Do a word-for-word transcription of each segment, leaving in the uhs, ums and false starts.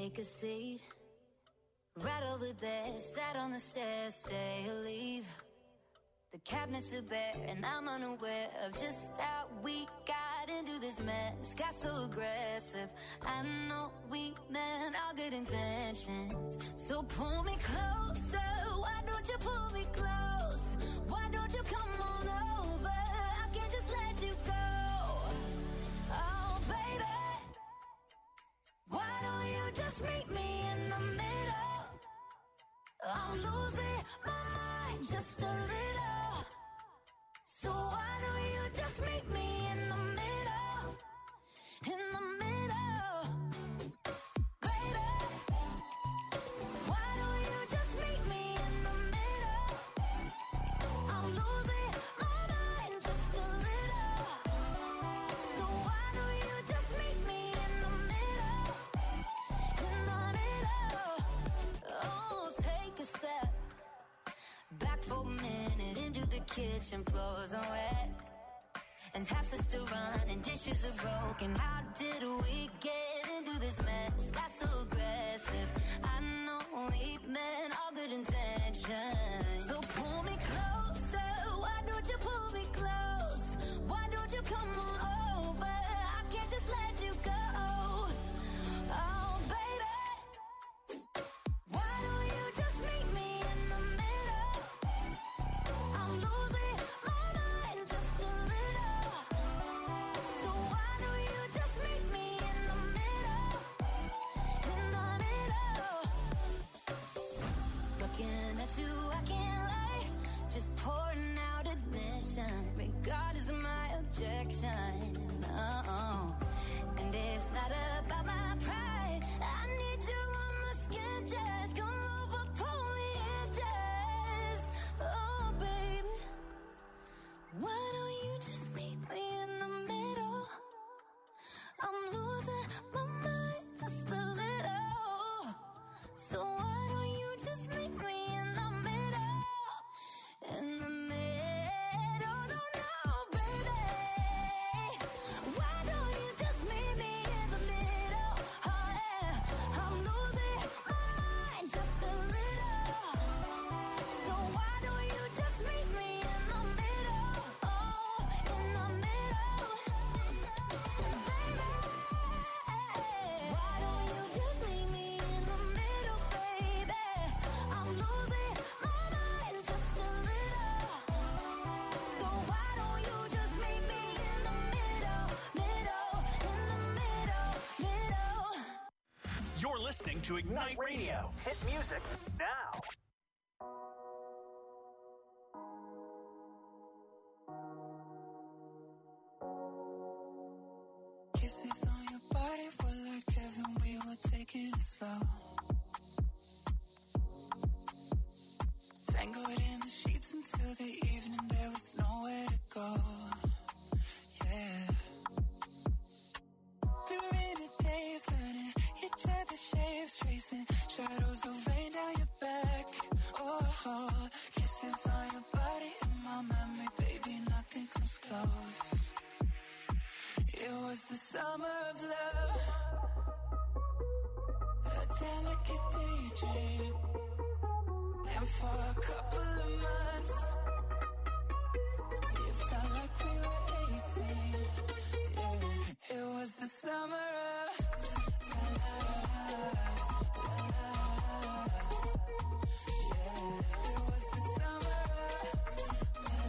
take a seat. Right over there, sat on the stairs, stay or leave. The cabinets are bare and I'm unaware of just how we got into this mess. Got so aggressive. I know we meant all good intentions. So pull me closer. Why don't you pull me close? Why don't you come on over? I can't just let you go. Oh, baby. Why don't you just meet me in the middle? I'm losing my mind just a little. So why don't you just meet me in the middle? In the middle. Baby. Why don't you just meet me in the middle? I'm losing my mind just a little. So why don't you just meet me in the middle? In the middle. Oh, take a step back for a minute into the kitchen, floors are wet and taps are still running, dishes are broken. How did we get into this mess? Got so aggressive. I know we meant all good intentions. So pull me closer. Why don't you pull me close? Why don't you come on over? I can't just let you go. Oh, baby. Why don't you just meet me in the middle? I'm losing my mind just a little. So why don't you just meet me in the middle? In the middle. Looking at you, I can't lie. Just pouring out admission, regardless of my objection. Oh, and it's not about my pride. I need you on my skin, just come over, pull me in, just. Oh, baby. Why don't you just meet me in the middle? I'm losing my mind just a little. So why don't you just meet me in the middle? In the middle, no, no, baby. Why don't you just meet me in the middle? Oh, yeah. I'm losing my mind just a little. So why don't you just meet me in the middle? Oh, in the middle. Baby. Why don't you just meet me in the middle, baby? I'm losing my mind just a little. So why don't you just meet me in the middle, middle, in the middle, middle. You're listening to Ignite Radio. Hit music now. Kisses on your body were like heaven, we were taking it slow. Tangled in the sheets until the evening, there was nowhere to go. Yeah. We were in a daze, learning each other's shapes, tracing shadows of rain down your back. Oh, oh, kisses on your body in my memory, baby, nothing comes close. It was the summer of love, a delicate daydream. And for a couple of months, it felt like we were eighteen. Yeah, it was the summer of la, la, la, la, la. Yeah, it was the summer of la,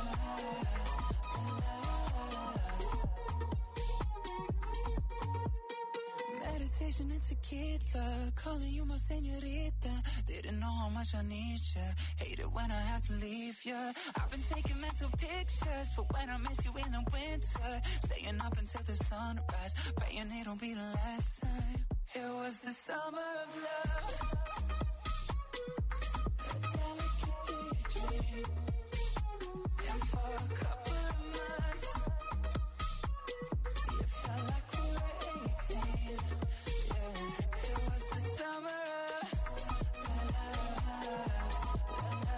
la, la, la. Meditation and tequila, calling you my señorita. Didn't know how much I need ya. Hate it when I have to leave ya. I've been taking mental pictures for when I miss you in the winter. Staying up until the sunrise, praying it'll be the last time. It was the summer of love, a delicate daydream. And for a couple of months, it felt like we were eighteen. Yeah, it was the summer of la, la, la, la, la.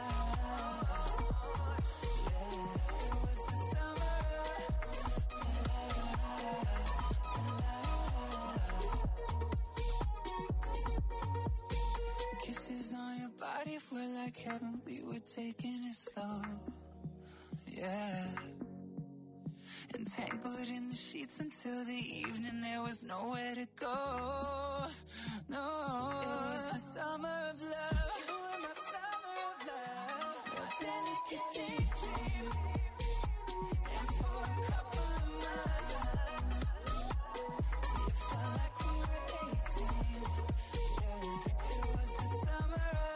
Yeah, it was the summer of la, la, la, la, la. What if we're like heaven, we were taking it slow? Yeah. Entangled in the sheets until the evening, there was nowhere to go. No, it was the summer of love. You were my summer of love. Your delicate daydream. And for a couple of months, it felt like we were eighteen. Yeah, it was the summer of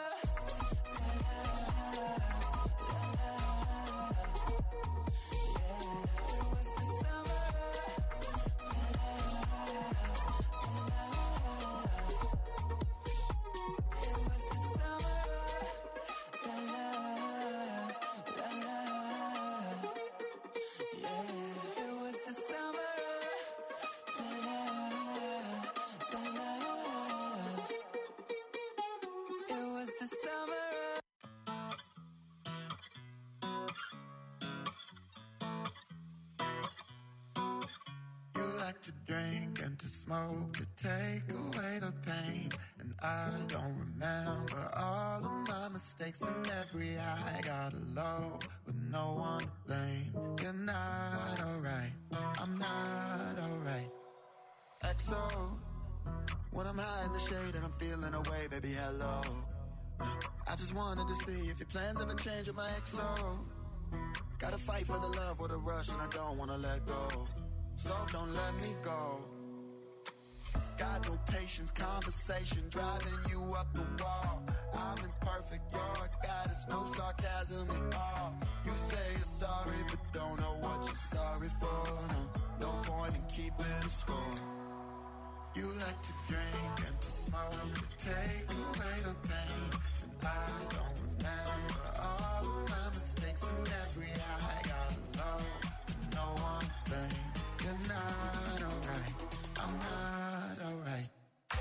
to drink and to smoke to take away the pain. And I don't remember all of my mistakes, and every high got a low with no one to blame. You're not alright, I'm not alright. X O, when I'm high in the shade and I'm feeling away, baby, hello. I just wanted to see if your plans ever change with my X O. Gotta fight for the love or the rush, and I don't wanna let go. So don't let me go. Got no patience, conversation driving you up the wall. I'm imperfect, you're a goddess, no sarcasm at all. You say you're sorry, but don't know what you're sorry for. No, no point in keeping a score. You like to drink and to smoke to take away the pain. And I don't remember all of my mistakes, and every high got low, no one blame. You're not alright, I'm not alright.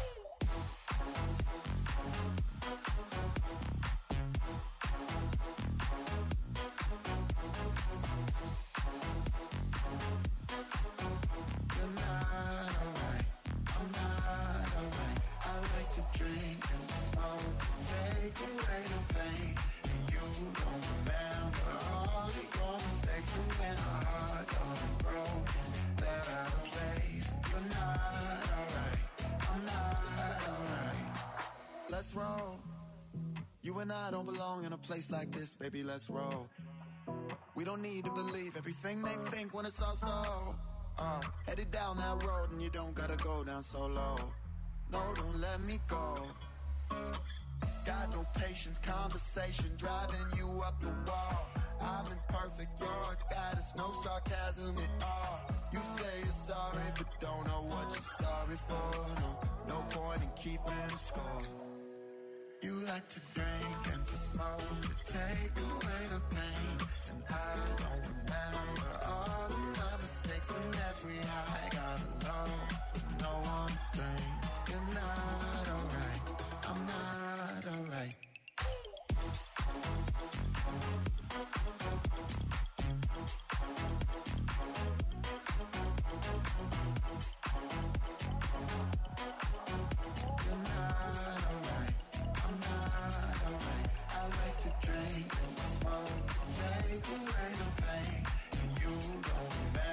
You're not alright, I'm not alright. I like to drink and smoke, take away the pain. And you don't remember all of your mistakes, and when our hearts are broken, they're out of place. You're not alright, I'm not alright. Let's roll. You and I don't belong in a place like this, baby, let's roll. We don't need to believe everything they think when it's all so. Uh, headed down that road and you don't gotta go down so low. No, don't let me go. Got no patience, conversation driving you up the wall. I'm imperfect, you're a goddess, no sarcasm at all. You say you're sorry, but don't know what you're sorry for. No, no point in keeping a score. You like to drink and to smoke to take away the pain. And I don't remember all of my mistakes, and every high got a low, no one to blame. You're not alright, I'm not alright.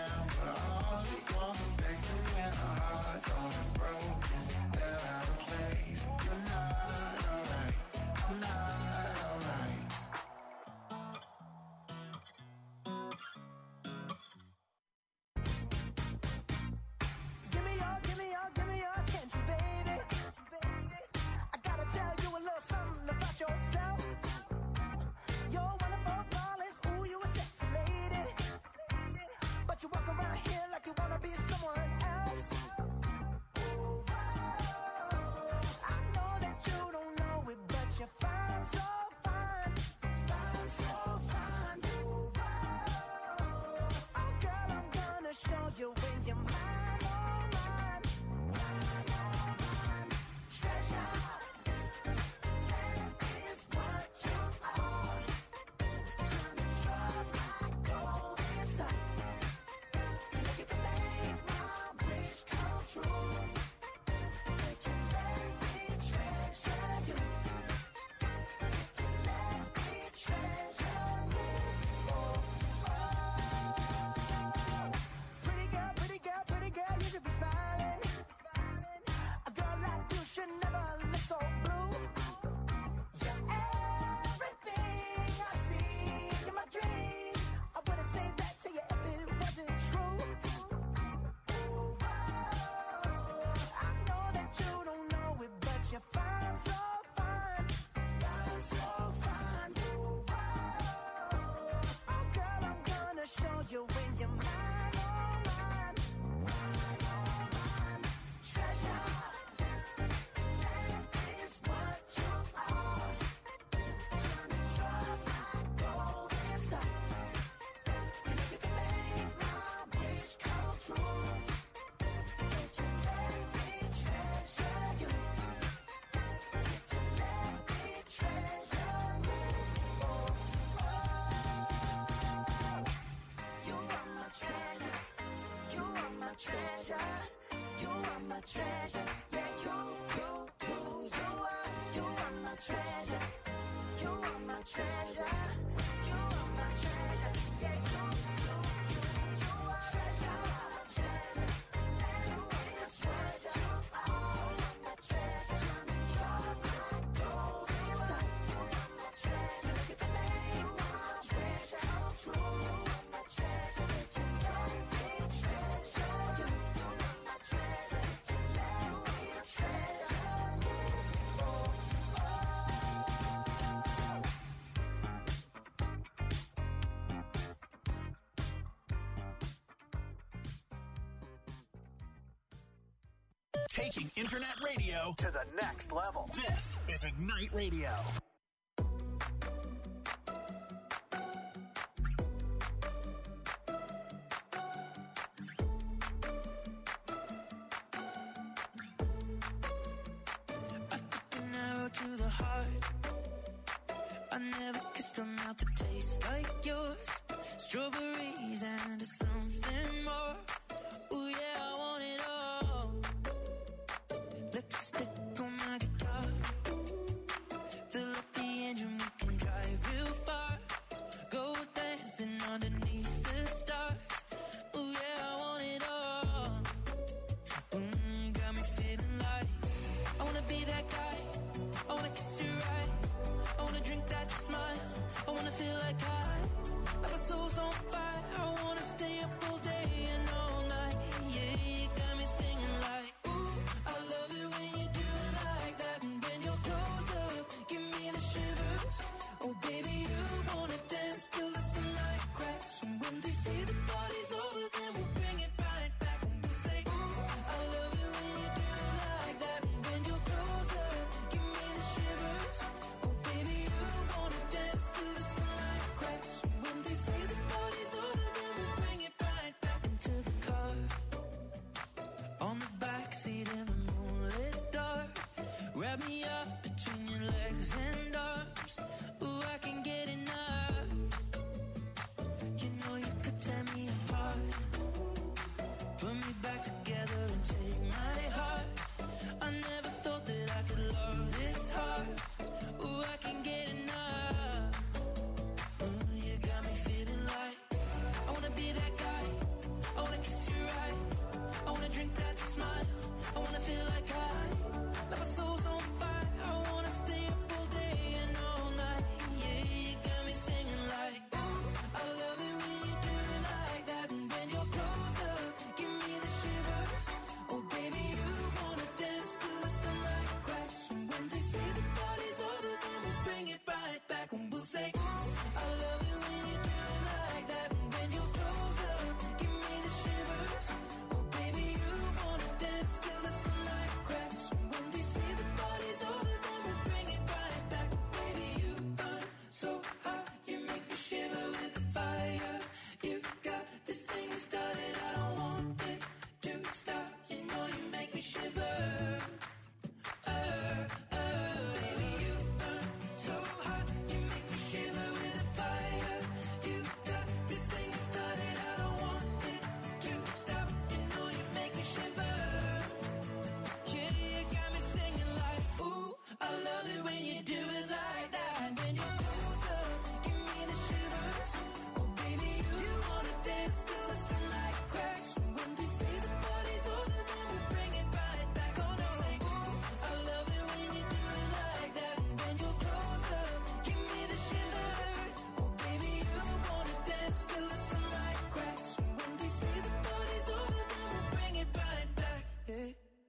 Broken, they're out of place. my treasure. Yeah, you, you, you, you are, you are my treasure. You are my treasure. You are my treasure. Yeah, you, you, you, you are treasure. Treasure. You are my treasure. You are my treasure. You're my gold. You are my treasure. Look at the name. You are my treasure. True. You are my treasure. If you let me treasure you, you are my treasure. If you let me treasure you, oh, oh. Taking internet radio to the next level. This is Ignite Radio. I took an arrow to the heart. I never kissed a mouth that tastes like yours. Strawberries and something more. Ooh yeah, I want it all. Lipstick on my guitar. Fill up the engine, we can drive real far. Go dancing underneath the stars. Ooh yeah, I want it all. Mm, got me feeling like I wanna be that guy. I wanna kiss your eyes. I wanna drink that smile. I wanna feel like I, like my soul's on fire. I wanna stay up all day and all night. Yeah, you got me singing like, ooh, I love it when you do it like that. And when you're close up, give me the shivers. Oh baby, you wanna dance till the sunlight cracks. And when they say the party's over, then we'll bring it right back. And we'll say, ooh, I love it when you do it like that. And when you're close up, give me the shivers. Oh baby, you wanna dance till the sunlight cracks. And when they say the party's over, then we'll bring it right back into the car. On the backseat in the moonlit dark. Wrap me up between your legs and arms. Ooh, I can get enough. You know you could tear me apart. Put me back together and take my heart. I never thought that I could love this hard. Ooh, I can get enough. Ooh, you got me feeling like I wanna be that guy. I wanna kiss your eyes. I wanna drink that smile. I wanna feel like I, like my soul's on fire. I wanna stay up all day and all night. Yeah, you got me singing like, ooh, I love it when you do it like that. And when you're close up, give me the shivers. Oh baby, you wanna dance till the sunlight cracks. And when they say the party's over, then we'll bring it right back. And we'll say, ooh, I love it when you do it like that. And when you're close up, give me the shivers. Oh baby, you wanna dance till the sunlight cracks. And when they say the party's over, then we'll bring it right back. Baby, you burn so hot, you make me shiver with the fire. You got this thing you started, I don't want it to stop. You know you make me shiver. Uh, uh, baby, you burn so hot, you make me shiver with the fire. You got this thing you started, I don't want it to stop. You know you make me shiver. Yeah, you got me singing like, ooh, I love it when you do it like that. And when you're close up, give me the shivers. Oh baby, you wanna dance till the sunlight cracks. And when they say the party's over, then we'll bring it right back. Gonna say, ooh, I love it when you do it like that. And when you're close up, give me the shivers. Oh baby, you wanna dance till the sunlight cracks. And when they say the party's over, then we'll bring it right back. Yeah.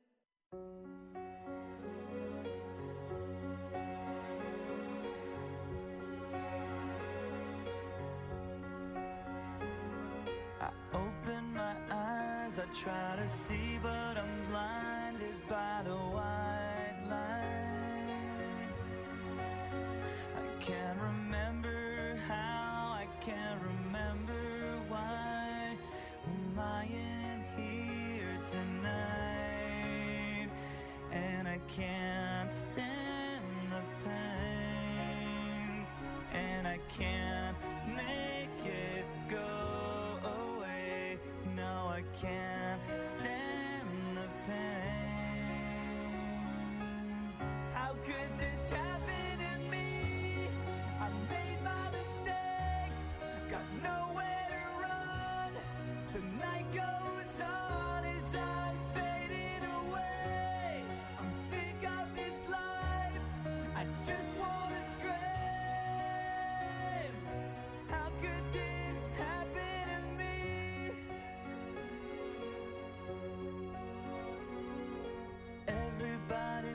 I open my eyes, I try to see, but I'm blinded by the white line. I can't remember how, I can't remember why I'm lying here tonight. And I can't stand the pain, and I can't make it go away. No, I can't stand the pain.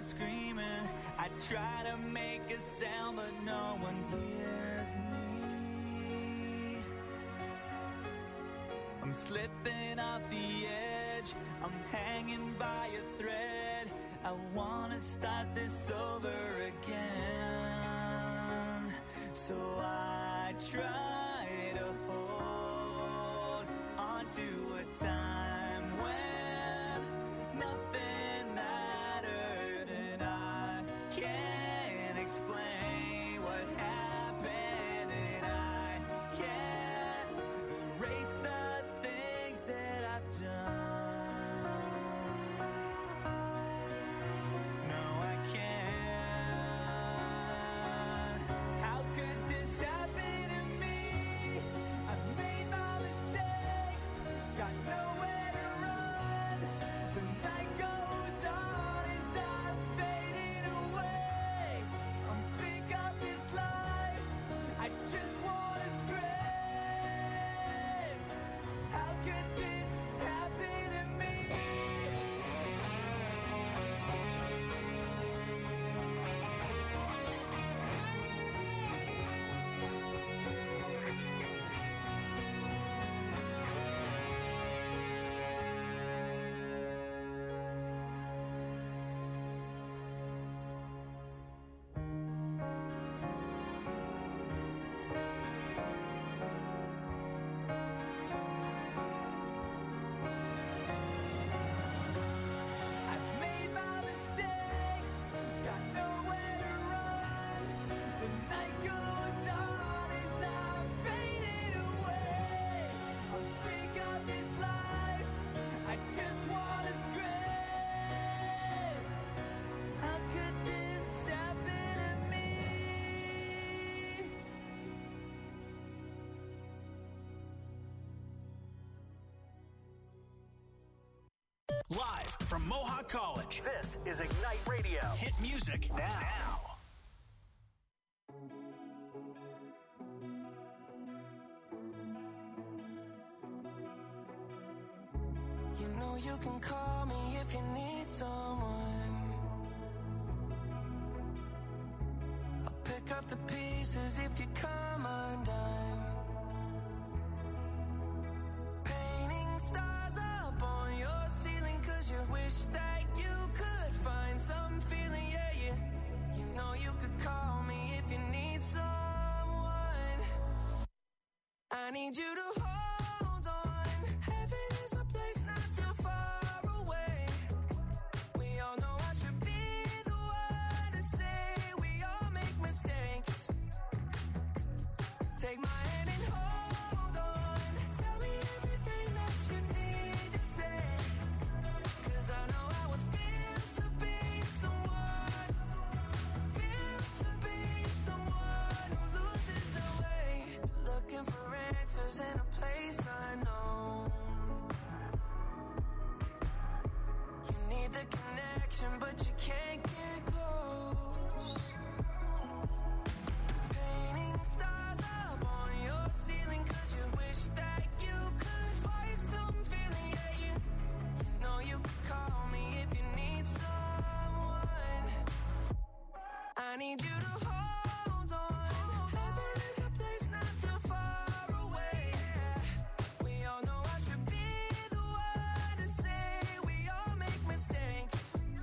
screaming. I try to make a sound, but no one hears me. I'm slipping off the edge, I'm hanging by a thread. I wanna start this over again. So I try to hold on to a time when nothing mattered, and I can't explain what happened, and I can't erase the things that I've done. No, I can't. How could this happen to me? I've made my mistakes, got nowhere to run. The night goes on as I'm fading away. I'm sick of this life, I just wanna scream. How could this happen to me? I've made my mistakes, got nowhere to run. The night goes on as I'm fading away. I'm sick of this life, I just wanna scream. How could this happen to me? Live from Mohawk College, this is Ignite Radio. Hit music now. You know you can call me if you need someone. I'll pick up the pieces if you come undone. Painting stars up on your ceiling 'cause you wish that you could find some feeling, yeah, yeah. You know you could call me if you need someone. I need you to hold on. Heaven is a place not too far away. We all know I should be the one to say we all make mistakes. Take my hand and hold on. Tell me everything that you need to say. 'Cause I know how it feels to be someone. Feels to be someone who loses the way. Looking for answers in a place unknown. You need the connection, but you can't get close. Painting stars up on your ceiling 'cause you wish that you could find some feeling, yeah, you, you know you could call me if you need someone. I need you to hold on. Heaven is a place not too far away. We all know I should be the one to say we all make mistakes.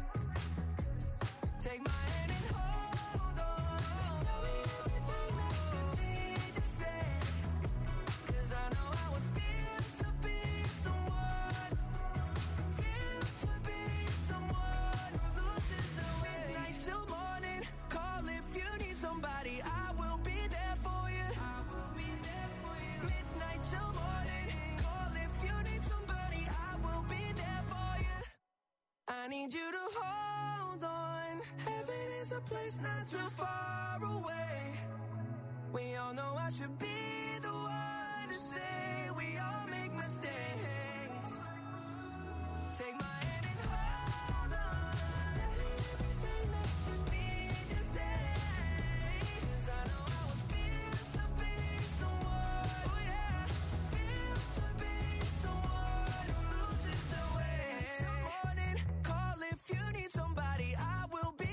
Take my hand and hold on. Tell me everything that you need to say. 'Cause I know how it feels to be someone. Feels to be someone who loses the way. Midnight till morning, call if you need somebody. I will be there for you. I will be there for you. Midnight till morning, call if you need somebody. I will be there for you. I need you to hold on. Heaven is a place not too far away. We all know I should be the one to say we all make mistakes. Take my hand and hold on. Tell me everything that you need to say. 'Cause I know how it feels to be someone. Oh yeah, feels to be someone who loses the way. Till morning, call if you need somebody. I will be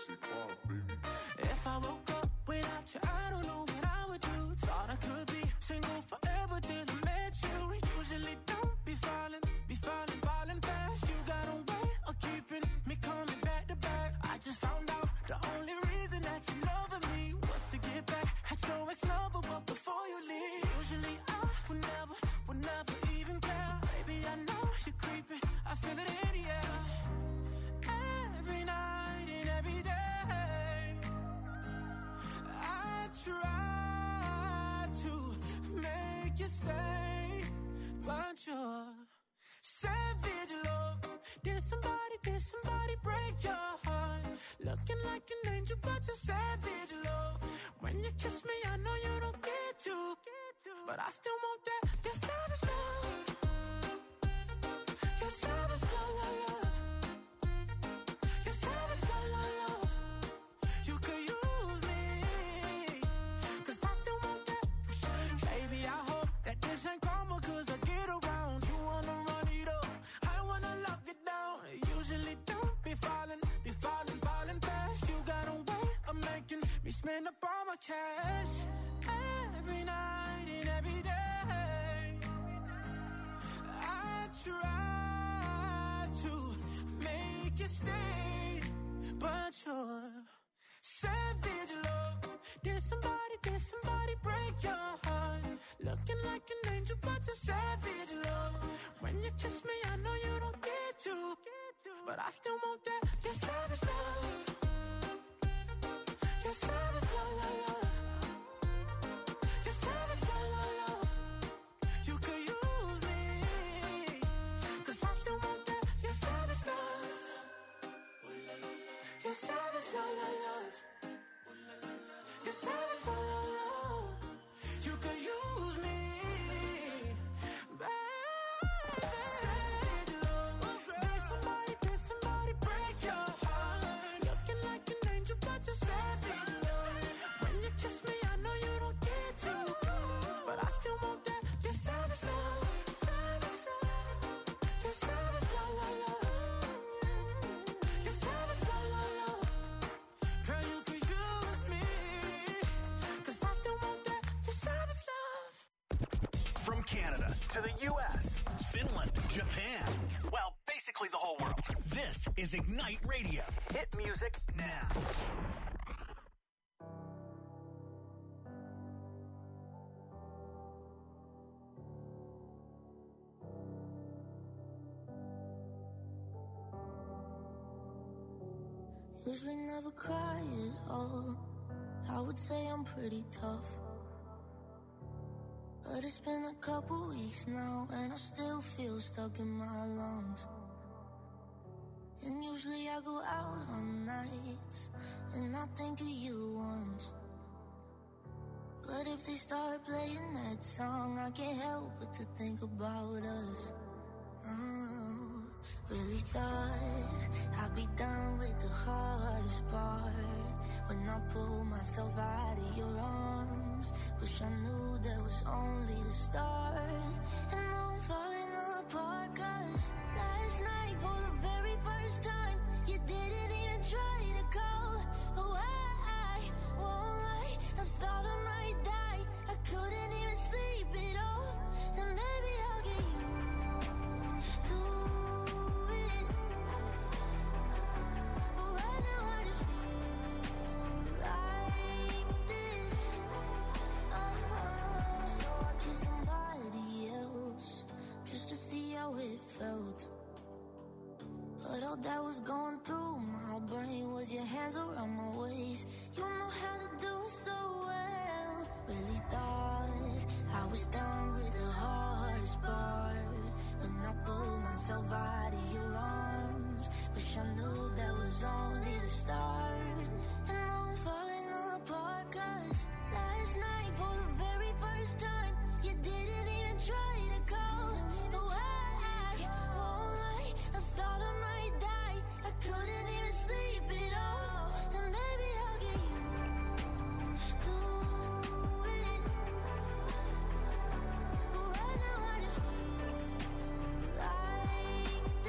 sexy pause, baby. If I woke up without you, I don't know what I would do. Thought I could be single forever till I met you. Usually don't be falling, be falling, falling fast. You got a way of keeping me coming back to back. I just found out the only reason that you loving me was to get back at your ex-lover, but before you leave. Usually I would never, would never even care. Baby, I know you're creeping, I feel it in the air. Every night and every day I try to make you stay, but you're savage love. Did somebody, did somebody break your heart? Looking like an angel, but you're savage love. When you kiss me, I know you don't get to, but I still want that. You're savage love. You're savage love, love, love. You're savage love, love, love. You could use me, cause I still want that. Baby, I hope that this ain't karma, cause I get around. You wanna run it up, I wanna lock it down. Usually don't be falling, be falling, falling fast. You got a way of making me spend up all my cash. Every night and every day I try to make you stay, but you're savage love. Did somebody, did somebody break your heart? Looking like an angel, but you're savage love. When you kiss me, I know you don't get to, but I still want that. You're savage love. You're savage love, love, love. You're savage love, love, love. You could use me, cause I still want that. You're savage love. You're savage love, love, love. You're savage love, love, love. You could use me, baby. Savage love. Did somebody, did somebody break your heart? Looking like an angel, but you're savage love. When you kiss me, I know you don't get to, but I still want that. You're savage love. You're savage love, love, love. You're savage love, love, love. Girl, you could use me, cause I still want that. You're savage love. From Canada to the U S, Finland, Japan, well, basically the whole world. This is Ignite Radio. Hit music now. Usually never cry at all. I would say I'm pretty tough, but it's been a couple weeks now, and I still feel stuck in my lungs. And usually I go out on nights, and I think of you once. But if they start playing that song, I can't help but to think about us. Oh, really thought I'd be done with the hardest part. When I pull myself out of your arms, wish I knew that was only the start. And now I'm falling apart, cause last night for the very first time, you didn't even try to call. Oh, I, I won't lie, I thought I might die. I couldn't even sleep at all. And maybe I'll get used to it, but right now I just feel like this. Uh-huh. So I kissed somebody else just to see how it felt. But all that was going through my brain was your hands around my waist. You know how to do it so well. Really thought I was done with the hardest part. When I pulled myself out of your arms, wish I knew that was only the start. And now I'm falling apart, cause last night for the very first time, you didn't even try to call. Oh, I, I won't lie, I thought I might die. I couldn't even sleep at all. And maybe I'll get used to it, but right now I just feel like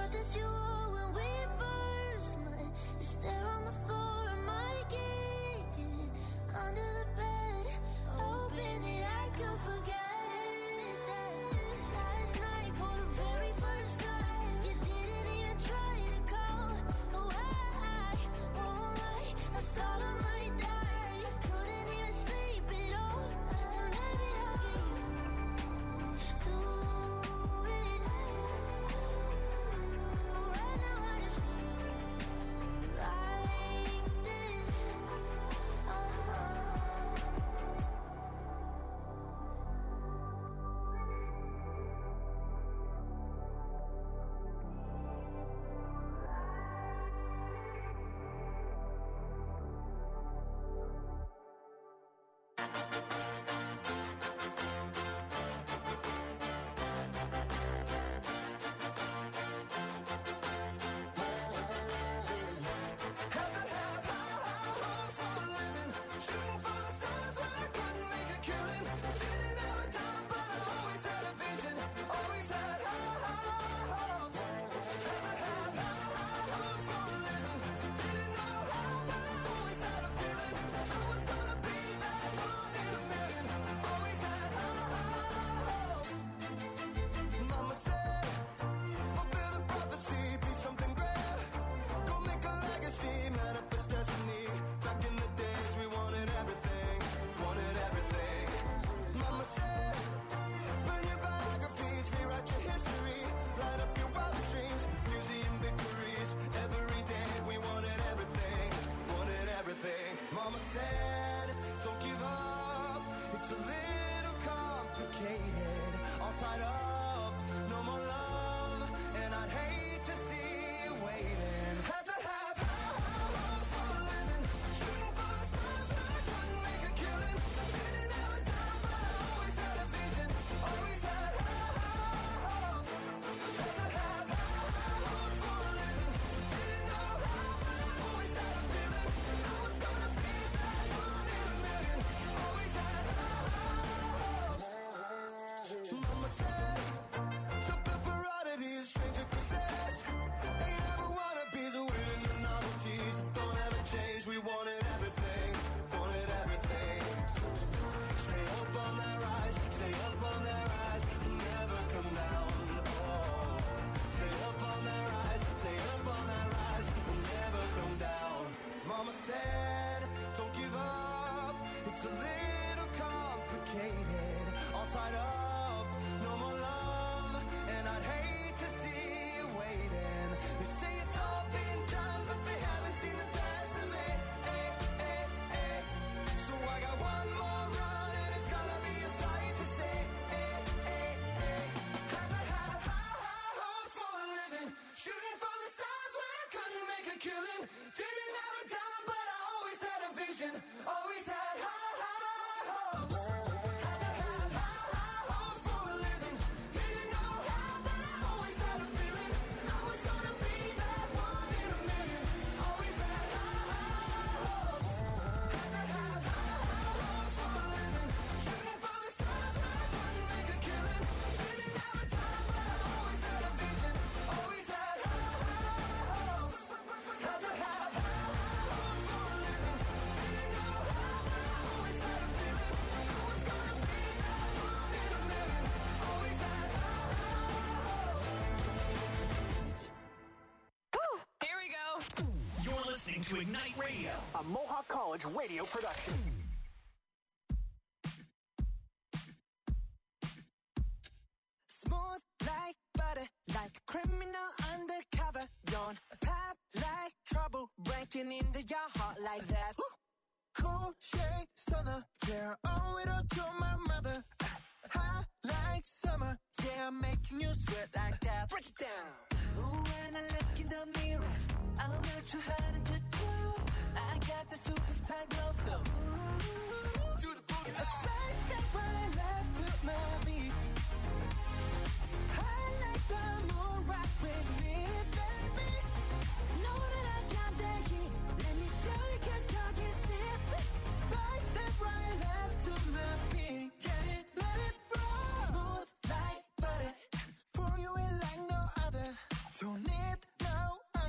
shirt that you wore when we first met is there on the floor of my kitchen, under the bed, hoping that I could forget that last night for the very first time you didn't even try to call. Oh, I won't lie, I thought I might die. I couldn't even sleep at all, and maybe I'll get used to it. But right now I just feel like this. Uh-huh. Had to have high, high hopes for a living. Shooting for the stars when I couldn't make a killing. Didn't have a dime, but I always had a vision. Always had high, high hopes. Had to have high, high hopes for a living. Didn't know how, but I always had a feeling. I was gonna be that one in a million. Always had high, high hopes. Mama said, fulfill the prophecy, be something great. Go make a legacy, manifest destiny. Back in the days we wanted everything, wanted everything. Mama said, burn your biographies, rewrite your history. Light up your wildest dreams, museum victories. Every day we wanted everything, wanted everything. Mama said, don't give up, it's a little complicated. All tied up, no more love, and I'd hate to see you waiting. Had to have high, high hopes for a living. Shooting for the stars when I couldn't make a killing. Didn't have a dime, but I always had a vision. Always had high, high hopes. Had to have high, high hopes for a living. Didn't know how, but I always had a feeling. I was gonna be that one in a million. Always had high, high hopes. Mama said, something for oddities, stranger kisses. Ain't ever wannabes, winning the novelties that don't ever change. We wanted everything, wanted everything. Stay up on that rise, stay up on that rise, never come down. Oh, stay up on that rise, stay up on that rise, never come down. Mama said, don't give up, it's a little complicated. All tied up, no more love, and I'd hate to see you waiting. They say it's all been done, but they haven't seen the best of me. Eh, eh, eh. So I got one more run, and it's gonna be a sight to see. Eh, eh, eh. Had to have high, high hopes for a living. Shooting for the stars when I couldn't make a killing. Didn't have a dime, but I always had a vision. Always had high, high hopes. Had to have high, high hopes for a living. Didn't know how, but I always had a feeling. I was gonna be that one in a million. Always had high, high hopes. Had to have high, high hopes for a living. Shooting for the stars when I couldn't make a killing. Didn't have a dime, but I always had a vision. Always had high, high hopes. Had to have high, high hopes for a living. Didn't know how, but I always had a feeling. I was gonna be that one in a million. Always had high, high hopes. Here we go. You're listening to Ignite Radio, a Mohawk College radio production. Smooth like butter, like a criminal undercover. Don't pop like trouble, breaking into your heart like that. Cool shade stunner, yeah, I owe it all to my mother. High like summer, yeah, I'm making you sweat like that. Break it down. Ooh, when I look in the mirror, I'm not too hard to do. I got the superstar glow, so ooh, Do the booty a side step right left to my beat. I like the moon rock with me, baby. Know that I got that heat. Let me show you, 'cause God can see. Side step right left to my beat. Get it, let it roll. Smooth like butter. Pour you in like no other. Don't need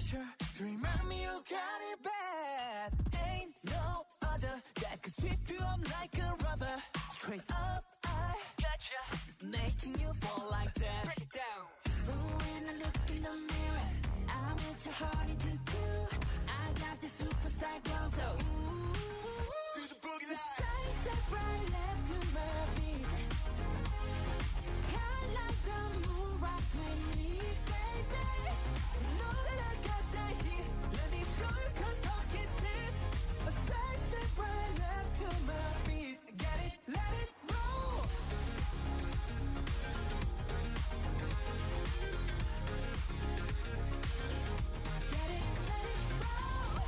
picture to remind me you got it bad. Ain't no other that could sweep you up like a rubber. Straight up, I gotcha, making you fall like that. Break it down. Ooh, when I look in the mirror, I'm at your heart into two. I got the superstar glow, so ooh, to the boogie line. Side step right, left to my beat. I like the move right with me, baby. You know that I got that heat. Let me show you 'cause talk is cheap. A side step right, left to my beat. Get it, let it roll. Get it, let it roll.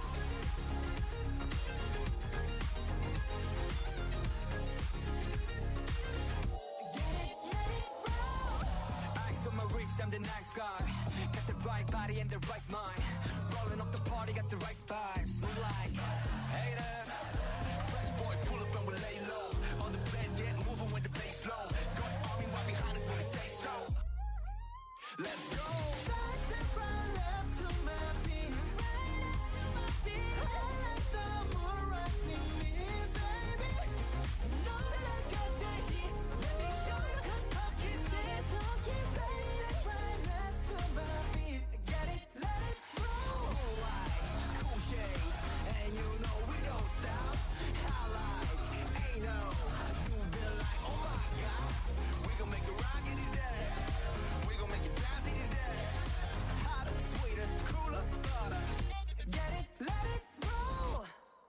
Get it, let it roll. Ice on my wrist, I'm the nice guy. Got the right body and the right mind. Rolling up the party, got the right vibes. Move like haters. Fresh boy, pull up and we lay low. All the players get moving with the bass low. Got army right behind us when we say so. Let's go. Side step right, left to my beat. Right up to my beat. I like the move right with me, baby. You know that I got that heat. Let me show you 'cause talk is cheap. Talk is side step right, left to my beat. Get it, let it roll. Cool light, cool shade, and you know we don't stop. Highlight, ain't no, you been like, oh my god. We gon' make it rock in his head. We gon' make it bounce in his head. Hotter, sweeter, cooler, butter. Get it, let it roll.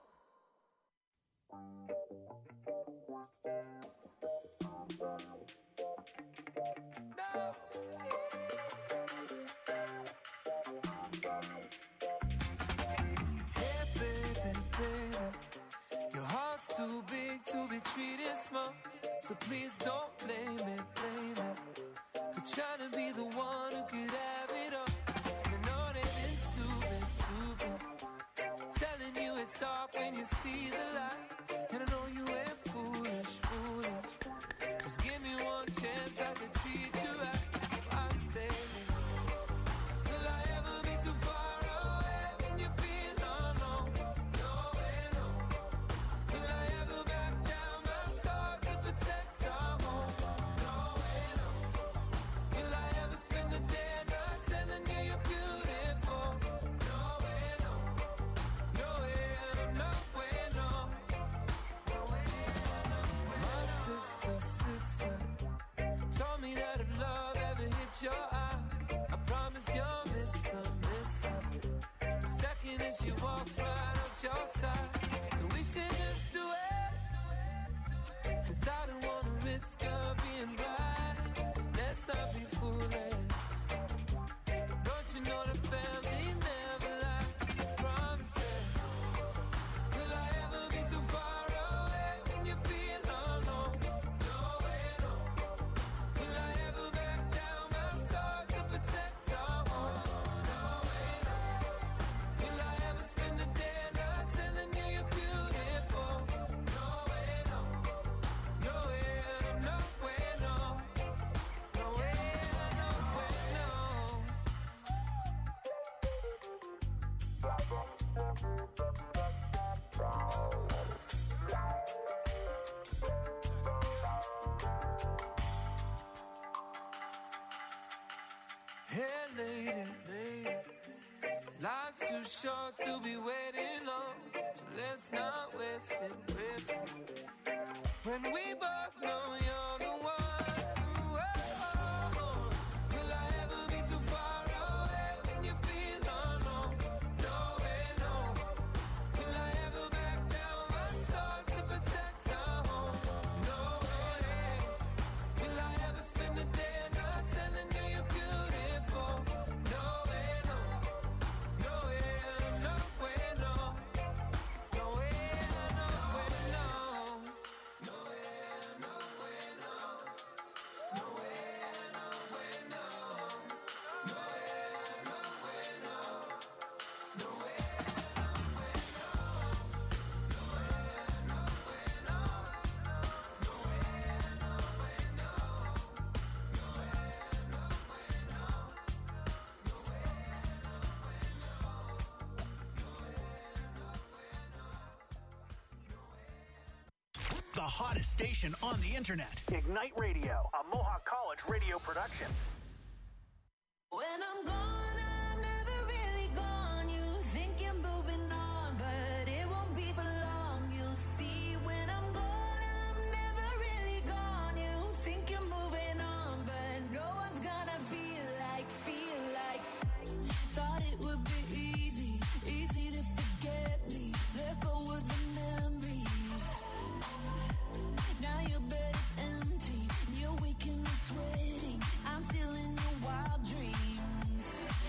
Hey baby, baby, your heart's too big to be treated small. So please don't blame it, blame it for trying to be the one who could have it all. And I know that it's stupid, stupid, telling you it's dark when you see the light. And I know you ain't foolish, foolish. Just give me one chance, I could treat you right. So I say, will I ever be too far away when you feel alone? No way, no. Will I ever back down my stars to protect our home? No way, no. Will I ever spend the day not telling you you're beautiful? No way, no. No way, no way, no. No way, no way. My sister, sister told me that if love ever hits your eyes, I promise you'll miss her, miss her. The second that she walks right up your side. So we should just do it, 'cause I don't wanna risk her being right. Let's not be foolish. Don't you know the family never lie? Promises. Will I ever be too far away when you feel alone? No way, no. Will I ever back down my stars to protect our home? No way, no. Will I ever spend the day not telling you you're beautiful? No way, no. No way, no way, no. No way, no way, no. Hey, lady, lady, life's too short to be waiting long, so let's not waste it, waste it. When we both know you're the one. Whoa. Will I ever be too far away when you feel alone? No way, no. Will I ever back down my stars to protect our home? No way. Will I ever spend the day not telling you you're beautiful? No way, no. No way, no way, no. No way, no way, no. No way, no way, no. hottest station on the internet. Ignite Radio, a Mohawk College radio production. When I'm gone, I'm never really gone. You think you're moving on, but it won't be for long. You'll see when I'm gone, I'm never really gone. You think you're moving on, but no one's gonna feel like, feel like. Thought it would be easy, easy to forget me. Let go of the memories. Now your bed is empty, you're waking up sweating. I'm still in your wild dreams.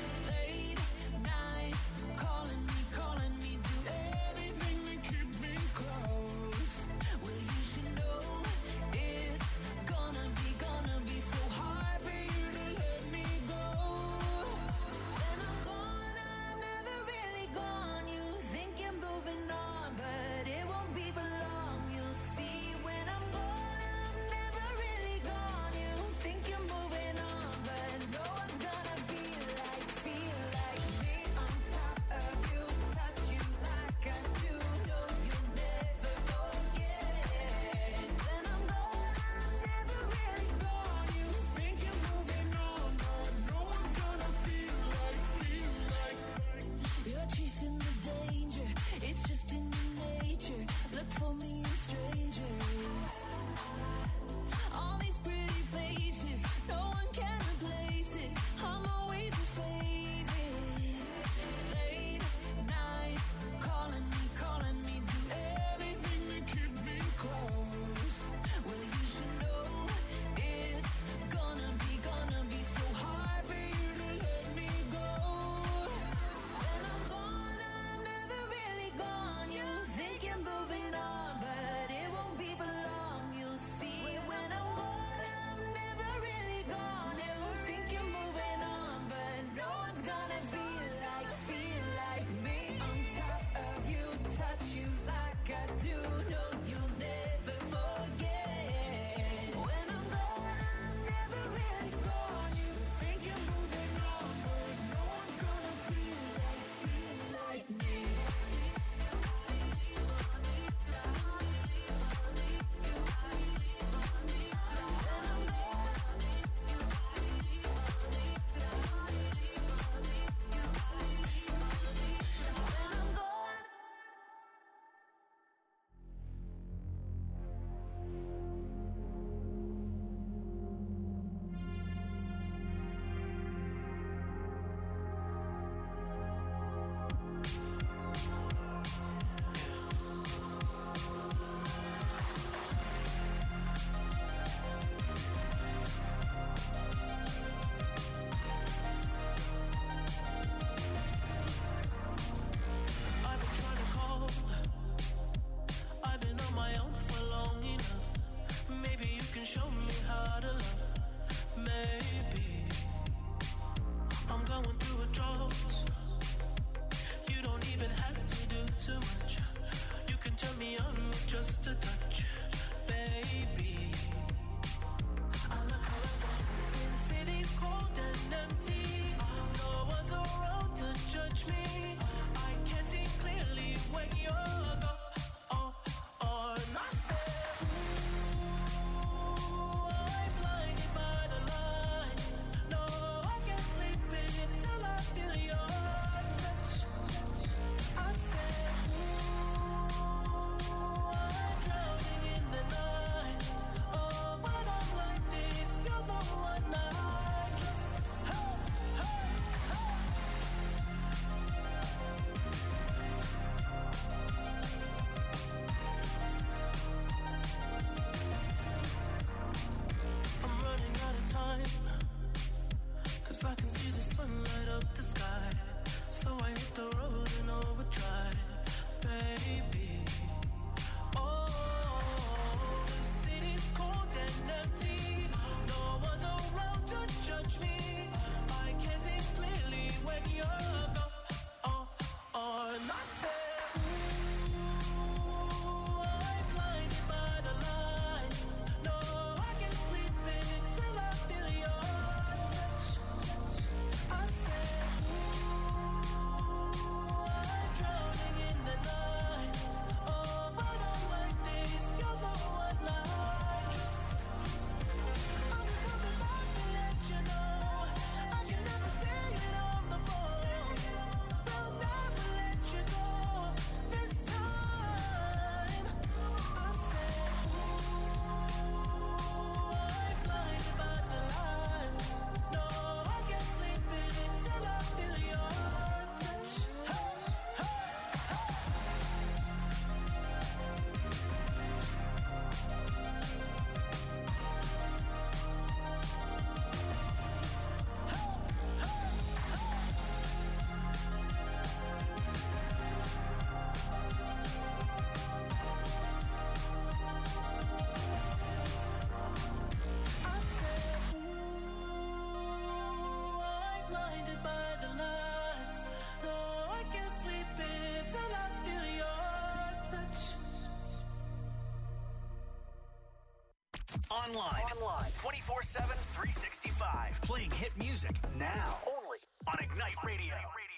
online. Online. twenty-four seven, three sixty-five. Playing hit music now. Only on Ignite Radio.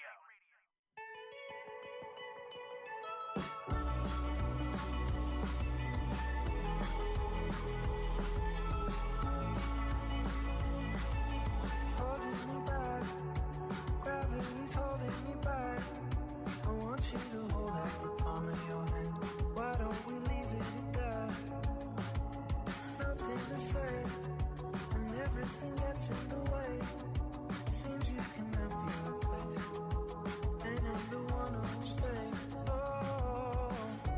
Holding me back, gravity's holding me back. I want you to hold out the palm of your hand. Why don't we leave it at that? Nothing to say, and everything gets in the way. Seems you cannot be replaced, and I'm the one who'll stay. Oh,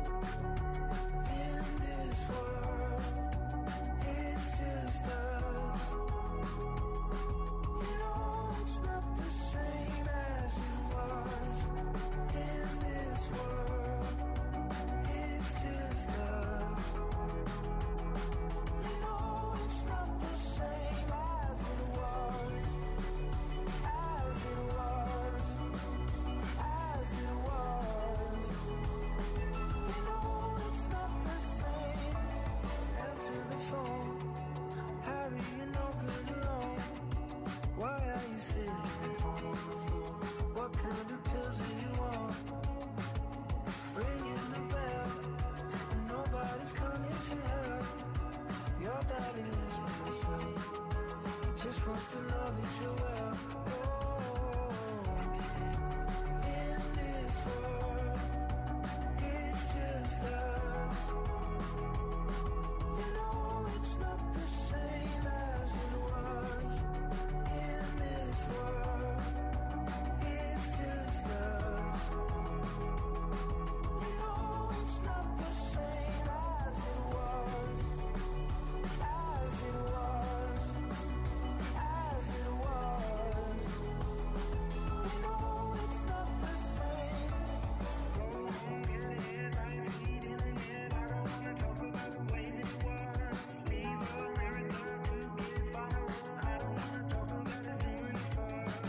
in this world, it's just us. You know it's not the same as it was. In this world, it's just us. You know it's not the same as it was. As it was. As it was. You know it's not the same. Answer the phone. Harry, you're no good alone. Why are you sitting at home on the floor? What kind of pills are you on? Ringing the bell, and nobody's coming to help. Your daddy lives by himself. He just wants to know that you're well. Oh, in this world, it's just us. You know it's not the same as it was. In this world, it's just us. You know it's not the same as it was. As it was. As it was. You know it's not the same. Go home, get it, lights, heat in the head. I don't wanna talk about the way that it was. Leave America, two kids follow her. I don't wanna talk about us doing it first.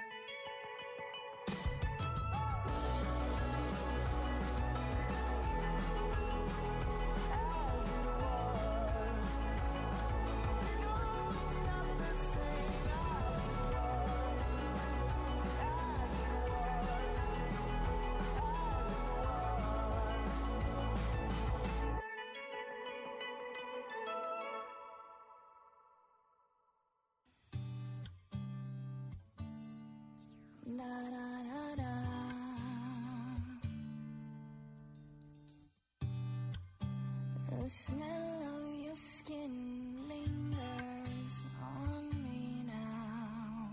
As it was. You know it's not the same as it was. As it was. As it was. Da da da da. The smell of your skin lingers on me now.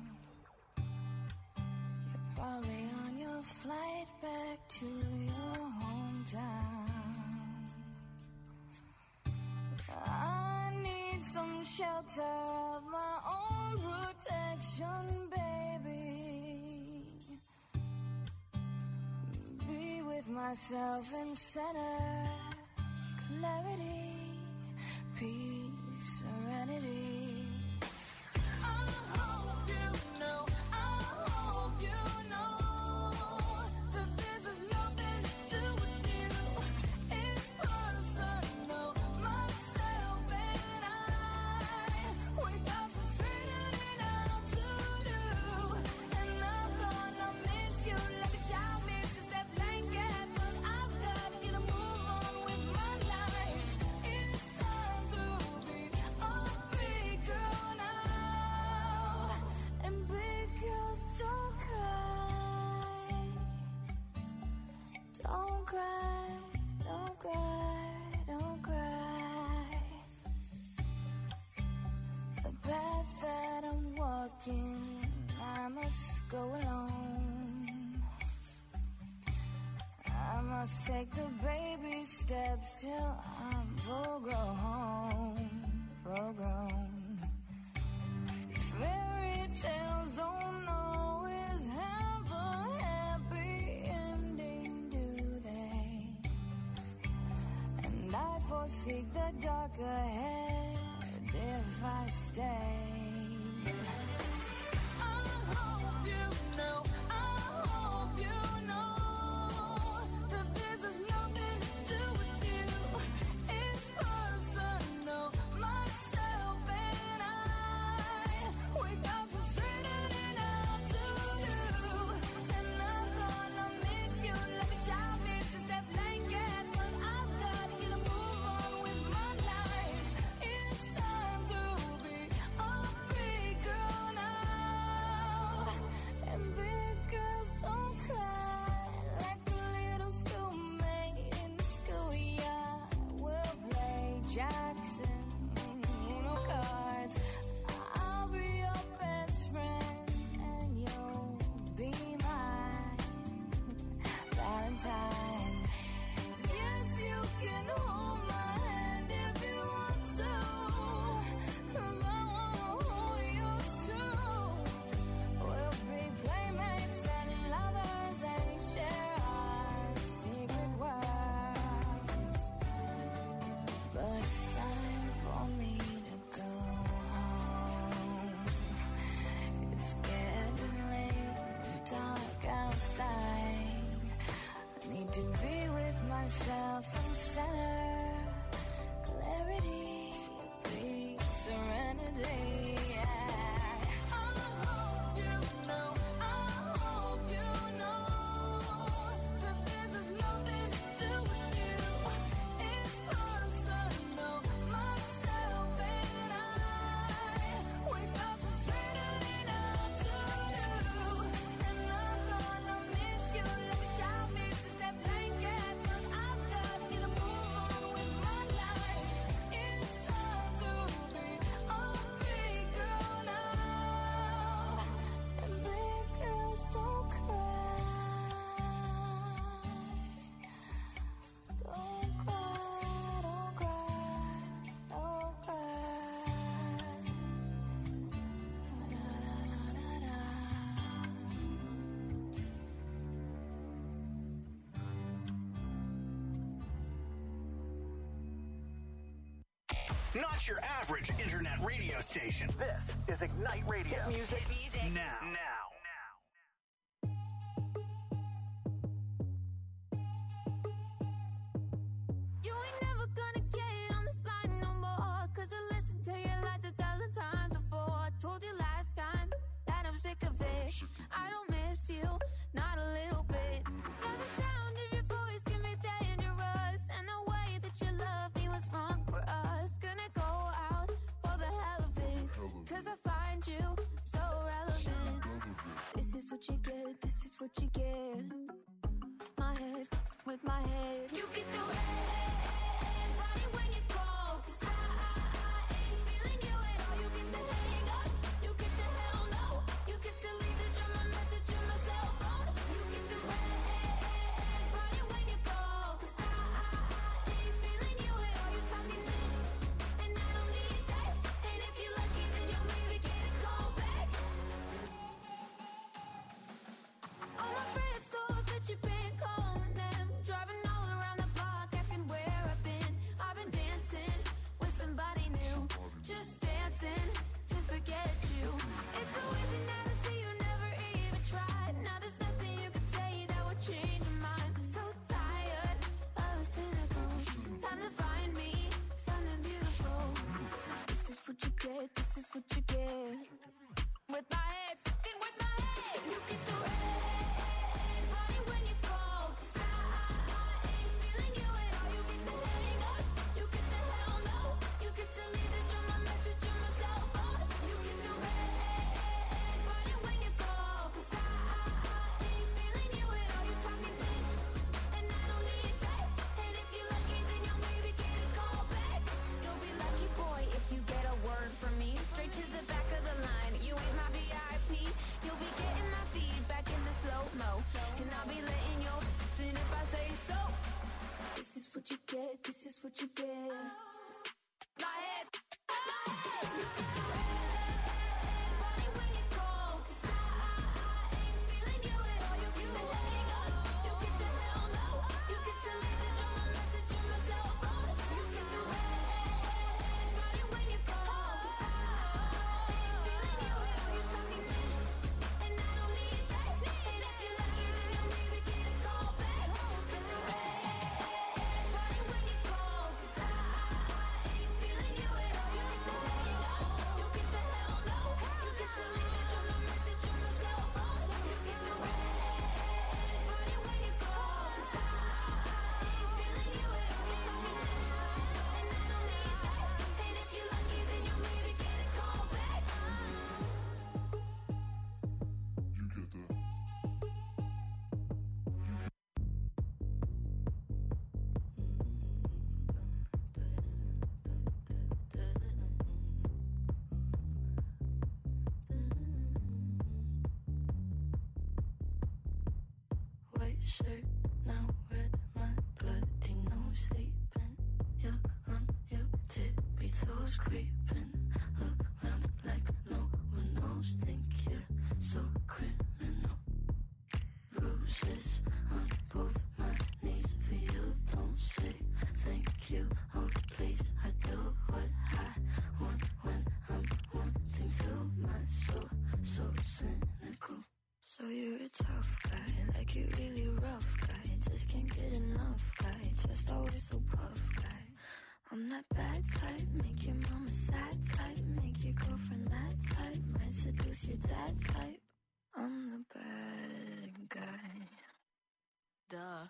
You're probably on your flight back to your hometown. I need some shelter of my own protection, baby. Be with myself in center, clarity, peace, serenity. I hope you know, I hope you know that this has nothing to do with you. It's personal, myself and I. We got some straightening out to do, and I'm gonna miss you like a child misses that blanket. But I've got to move on with my life. It's time to be a big girl now. And big girls don't cry. Don't cry, don't cry, don't cry. The path that I'm walking, I must go alone. I must take the baby steps till I'm full grown, full grown. Fairy tales don't always have a happy ending, do they? And I foresee the dark ahead if I stay. I hope you know, I hope you know that this has nothing to do with you. It's personal, myself Jackson, Uno cards. I'll be your best friend, and you'll be my Valentine. Yes, you can hold my hand if you want to, 'cause I wanna hold yours too. We'll be playmates and lovers and share our secret worlds. But it's time for me to go home. It's getting late and dark outside. I need to be with myself and center. Clarity, peace, serenity. Yeah. I hope you know, I hope you know that this has nothing to do with you. It's personal, myself and I. We got some straightening out to do, and I'm gonna miss you like a child misses that blanket. I've got to get a move on with my life. It's time to be a big girl now, and big girls don't cry. Don't cry, don't cry, don't cry. Da, da, da, da, da. Not your average internet radio station. This is Ignite Radio. Hit music, now. Now. You ain't never gonna get on this line no more, 'cause I listened to your lies a thousand times before. I told you last time that I'm sick of it. I don't miss you, not a little bit. Now the sound of your voice can be dangerous, and the way that you love me was wrong for us. Gonna go out for the hell of it, 'cause I find you so relevant. shirt, now red, my bloody nose sleeping. You're on your tippy toes, creeping around like no one knows. Think you're so criminal. Bruises on both my knees for you. Don't say thank you, oh please. I do what I want when I'm wanting to. My soul so cynical. So you're a tough guy, like you really rough guy. Just can't get enough guy, just always so puff guy. I'm that bad type, make your mama sad type, make your girlfriend mad type, might seduce your dad type. I'm the bad guy. Duh.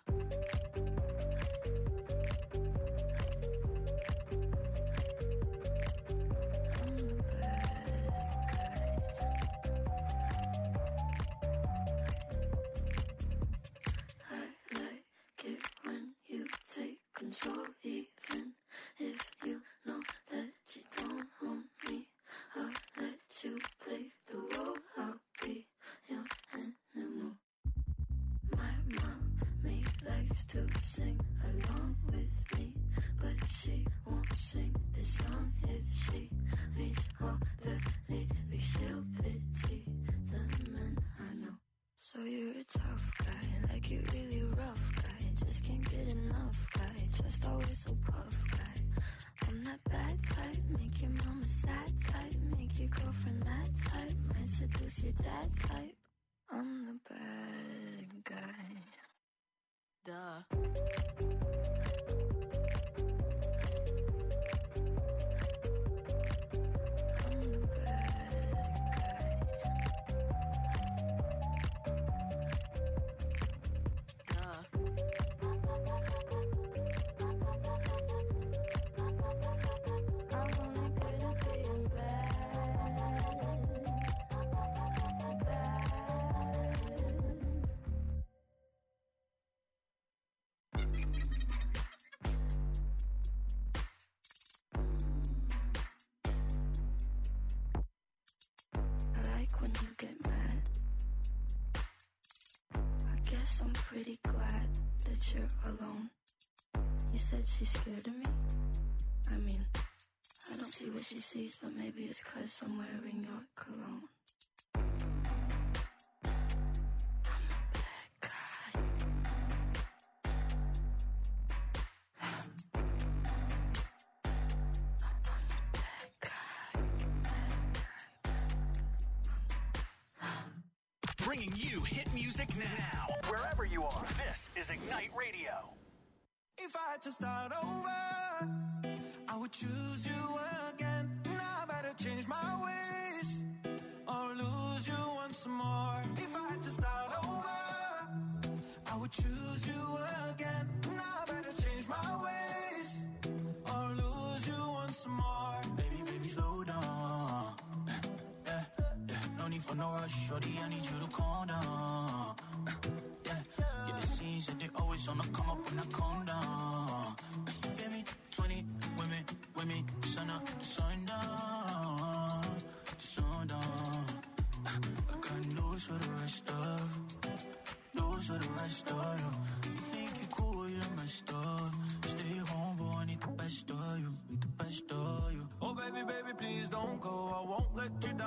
Control, even if you know that you don't own me. I'll let you play the role. I'll be your animal. My mommy likes to sing along with me, but she won't sing this song if she reads all the lyrics. She'll pity the men I know. So you're a tough guy, like you really rough guy. Just can't get enough guy, just always so puff guy. I'm that bad type, make your mama sad type, make your girlfriend mad type, might seduce your dad type. I'm the bad guy. Duh. When you get mad, I guess I'm pretty glad that you're alone. You said she's scared of me. I mean, I don't see what she sees, but maybe it's 'cause I'm wearing your cologne. Bringing you hit music now, wherever you are. This is Ignite Radio. If I had to start over, I would choose you again. Now I better change my ways or lose you once more. If I had to start over, I would choose you again. Now I better change my ways or lose you once more. Baby, baby, slow down. Yeah, yeah, no need for no rush, shorty, I need you to calm down. Yeah, yeah, the scenes that they always on the come up when I calm down. You feel me? twenty women, women, sun up, sun down, sun down. I got news for the rest of, news for the rest of you. You think you cool, you're messed up. Stay home, boy, I need the best of you, need the best of you. Oh baby, baby, please don't go, I won't let you down.